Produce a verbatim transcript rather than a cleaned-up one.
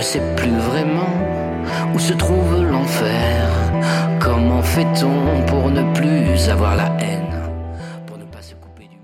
sais plus vraiment où se trouve l'enfer. Comment fait-on pour ne plus avoir la haine?